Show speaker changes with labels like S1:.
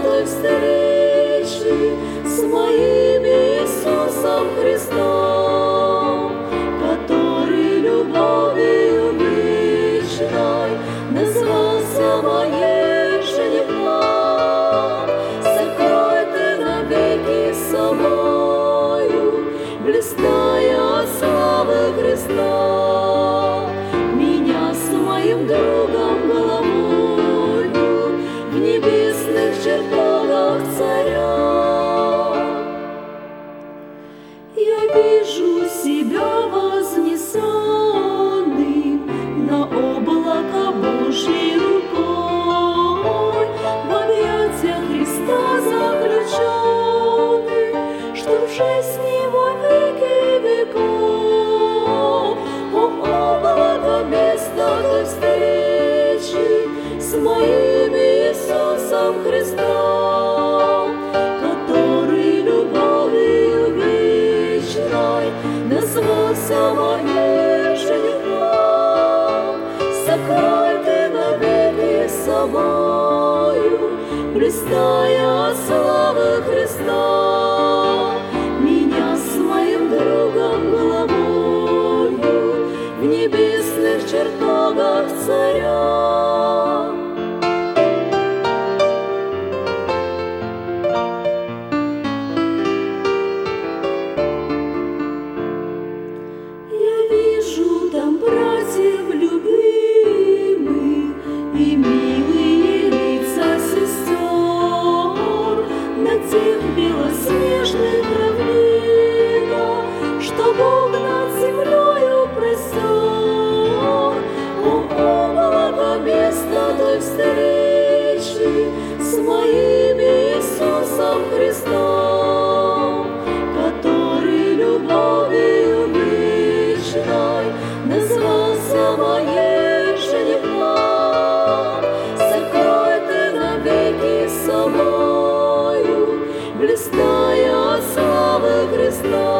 S1: той встречи с моим Иисусом Христом, который любовью вечной назвался моей женихом. Сокрой ты навеки собою, блистая от славы Христа, меня с моим другом головою в небесных чертогах царя. Я вижу себя вознесенным на облако Божьей рукой, в объятиях Христа заключенный, чтоб жить с Ним во веки веков. О, облако, место той встречи с моим Иисусом Христом, который любовью вечной назвался моим женихом. Сокрой ты навеки собою, блистая от славы Христа, меня с моим другом головою в небесных чертогах царя. Там братьев любимых и милые лица сестер на тех белоснежных равнинах, что Бог над землею простер. О, облако, место той встречи с моим Иисусом Христом, который любовью вечной назвался моей женихом. Сокрой ты навеки собою, блистая от славы Христа.